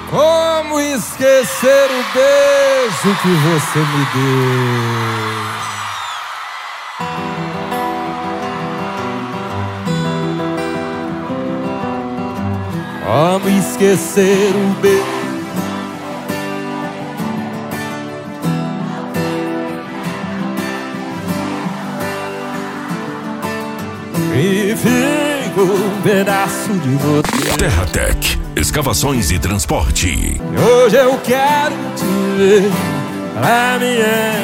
Como esquecer o beijo que você me deu? Como esquecer o beijo? E fica um pedaço de você. Terratec, escavações e transporte. Hoje eu quero te ver pra me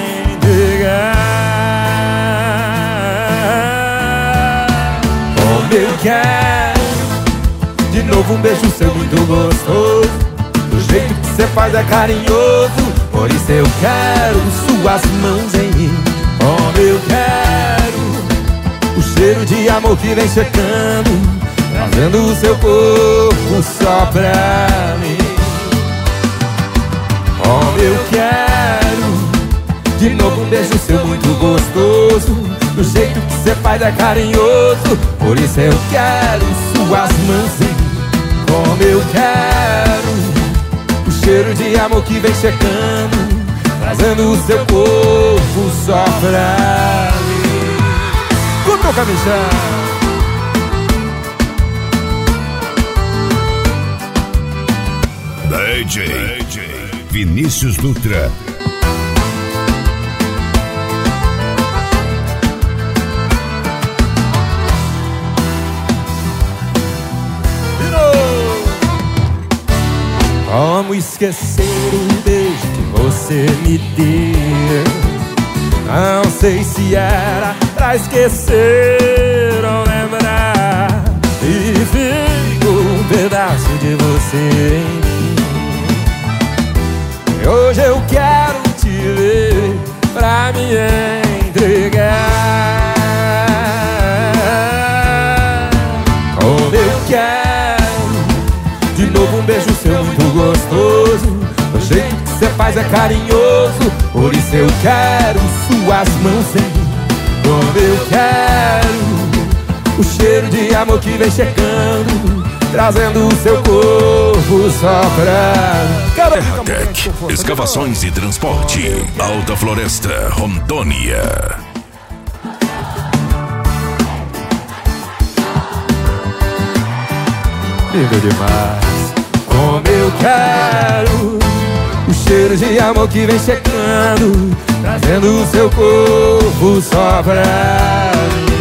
entregar. Como eu quero de novo um beijo seu muito gostoso. Do jeito que você faz é carinhoso. Por isso eu quero suas mãos em mim. Como eu quero o cheiro de amor que vem chegando, trazendo o seu corpo só pra mim. Como eu quero de novo um beijo seu muito gostoso. Do jeito que você faz é carinhoso. Por isso eu quero suas mãos em mim. Como eu quero o cheiro de amor que vem chegando, trazendo o seu corpo só pra mim. Cutuca, Michel. DJ Vinícius Dutra. Como esquecer o beijo que você me deu? Não sei se era pra esquecer ou lembrar. E fica um pedaço de você em mim. E hoje eu quero te ver pra me entregar. Como eu quero de novo um beijo seu muito gostoso. O jeito que você faz é carinhoso. Por isso eu quero suas mãos em mim. Como eu quero o cheiro de amor que vem chegando, trazendo o seu corpo só pra... Terratec, escavações e transporte. Alta Floresta, Rondônia. Lindo demais. Como eu quero o cheiro de amor que vem chegando, trazendo o seu corpo só pra mim.